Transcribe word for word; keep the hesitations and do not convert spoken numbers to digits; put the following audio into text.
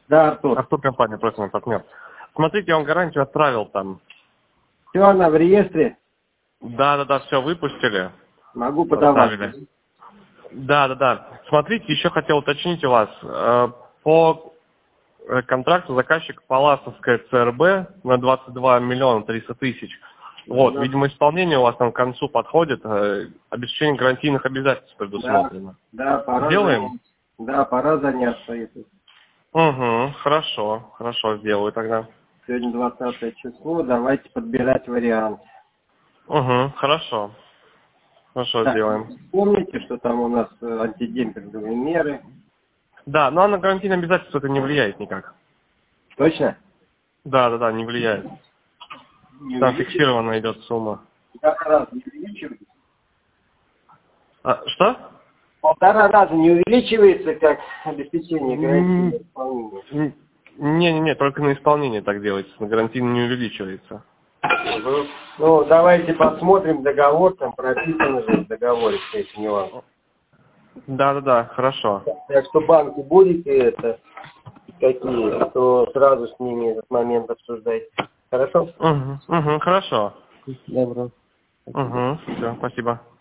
Да, Артур. Артур, компания «Прочный партнер». Смотрите, я вам гарантию отправил там. Все, она в реестре? Да-да-да, все выпустили. Могу подавать. Оставили. Да-да-да. Смотрите, еще хотел уточнить у вас. Э, По э, контракту заказчик Паласовская ЦРБ на двадцать два миллиона триста тысяч. Вот, Да. видимо, исполнение у вас там к концу подходит. э, Обеспечение гарантийных обязательств предусмотрено. Да, да, пора Сделаем? заняться. Да, пора заняться этим. Угу, хорошо, хорошо, сделаю тогда. Сегодня двадцатое число, давайте подбирать вариант. Угу, хорошо. Хорошо, Так, сделаем. помните, что там у нас э, антидемпинговые меры? Да, но на гарантийное обязательство это не влияет никак. Точно? Да, да, да, не влияет. Не Там увеличивается? фиксированно идет сумма. Полтора раза не увеличивается? А, что? Полтора раза не увеличивается, как обеспечение гарантийного исполнения. Не-не-не, только на исполнение так делается, на гарантийно не увеличивается. Мгм. Ну, давайте посмотрим договор, там прописано же в договоре все эти нюансы. Да-да-да, хорошо. Так что банки будете это какие, то сразу с ними этот момент обсуждайте. Хорошо? Угу, угу, хорошо. Добро. Угу, все, спасибо.